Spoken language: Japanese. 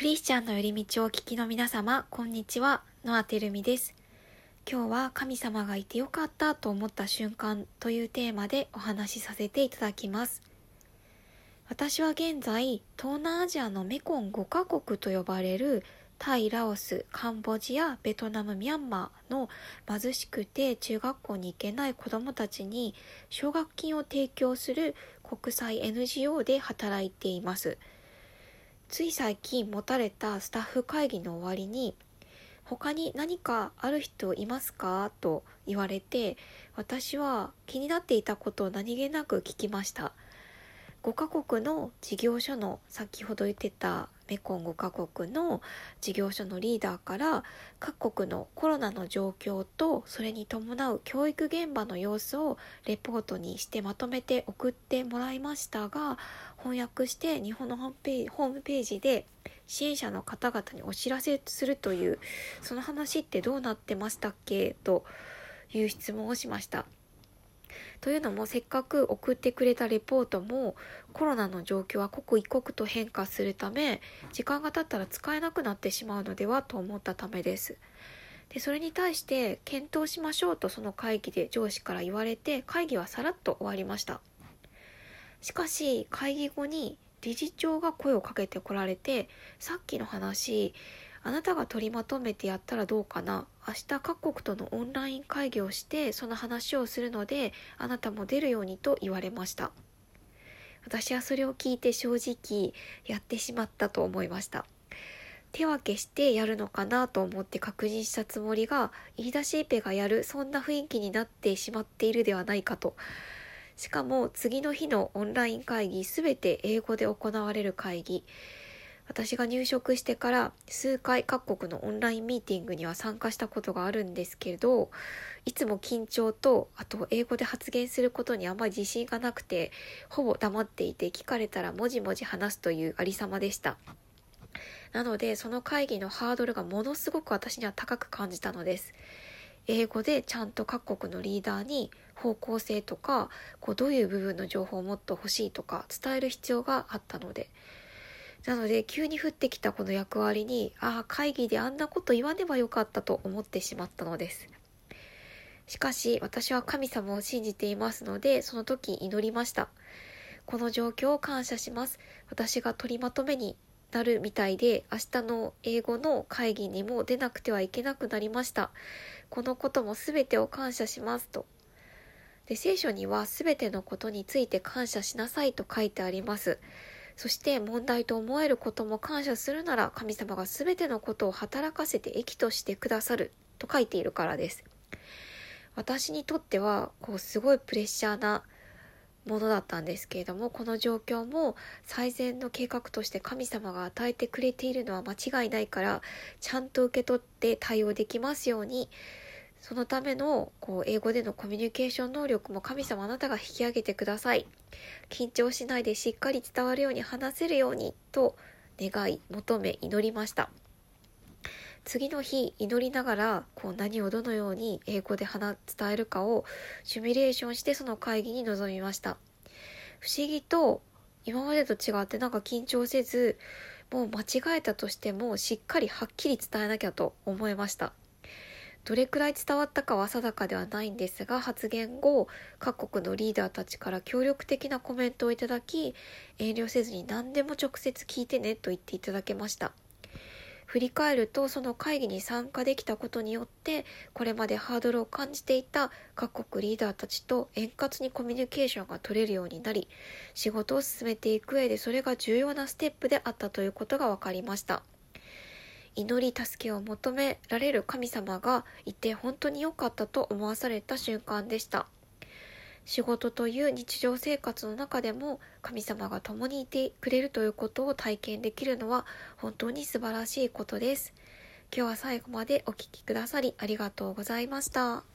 クリスチャンの寄り道をお聞きの皆様、こんにちは。ノアテルミです。今日は神様がいてよかったと思った瞬間というテーマでお話しさせていただきます。私は現在、東南アジアのメコン5カ国と呼ばれるタイ、ラオス、カンボジア、ベトナム、ミャンマーの貧しくて中学校に行けない子どもたちに奨学金を提供する国際 NGO で働いています。つい最近持たれたスタッフ会議の終わりに、他に何かある人いますかと言われて、私は気になっていたことを何気なく聞きました。5カ国の事業所の、先ほど言ってたメコン5カ国の事業所のリーダーから各国のコロナの状況とそれに伴う教育現場の様子をレポートにしてまとめて送ってもらいましたが、翻訳して日本のホームページで支援者の方々にお知らせするという、その話ってどうなってましたっけという質問をしました。というのも、せっかく送ってくれたレポートもコロナの状況は刻一刻と変化するため、時間が経ったら使えなくなってしまうのではと思ったためです。で、それに対して検討しましょうとその会議で上司から言われて、会議はさらっと終わりました。しかし会議後に理事長が声をかけてこられて、さっきの話あなたが取りまとめてやったらどうかな、明日各国とのオンライン会議をしてその話をするのであなたも出るようにと言われました。私はそれを聞いて正直やってしまったと思いました。手分けしてやるのかなと思って確認したつもりが、言い出しっぺがやる、そんな雰囲気になってしまっているではないかと。しかも次の日のオンライン会議、すべて英語で行われる会議。私が入職してから数回各国のオンラインミーティングには参加したことがあるんですけれど、いつも緊張と、あと英語で発言することにあまり自信がなくて、ほぼ黙っていて聞かれたらもじもじ話すというありさまでした。なのでその会議のハードルがものすごく私には高く感じたのです。英語でちゃんと各国のリーダーに方向性とか、どういう部分の情報をもっと欲しいとか伝える必要があったので、なので急に降ってきたこの役割に、会議であんなこと言わねばよかったと思ってしまったのです。しかし私は神様を信じていますので、その時祈りました。この状況を感謝します。私が取りまとめになるみたいで、明日の英語の会議にも出なくてはいけなくなりました。このこともすべてを感謝しますと。で、聖書にはすべてのことについて感謝しなさいと書いてあります。そして問題と思えることも感謝するなら、神様がすべてのことを働かせて益としてくださると書いているからです。私にとってはすごいプレッシャーなものだったんですけれども、この状況も最善の計画として神様が与えてくれているのは間違いないから、ちゃんと受け取って対応できますように、そのための英語でのコミュニケーション能力も神様あなたが引き上げてください。緊張しないでしっかり伝わるように話せるようにと願い、求め、祈りました。次の日祈りながら何をどのように英語で伝えるかをシミュレーションして、その会議に臨みました。不思議と今までと違って、緊張せず、もう間違えたとしてもしっかりはっきり伝えなきゃと思いました。どれくらい伝わったかは定かではないんですが、発言後各国のリーダーたちから協力的なコメントをいただき、遠慮せずに何でも直接聞いてねと言っていただけました。振り返ると、その会議に参加できたことによって、これまでハードルを感じていた各国リーダーたちと円滑にコミュニケーションが取れるようになり、仕事を進めていく上でそれが重要なステップであったということが分かりました。祈り助けを求められる神様がいて本当に良かったと思わされた瞬間でした。仕事という日常生活の中でも神様が共にいてくれるということを体験できるのは本当に素晴らしいことです。今日は最後までお聞きくださりありがとうございました。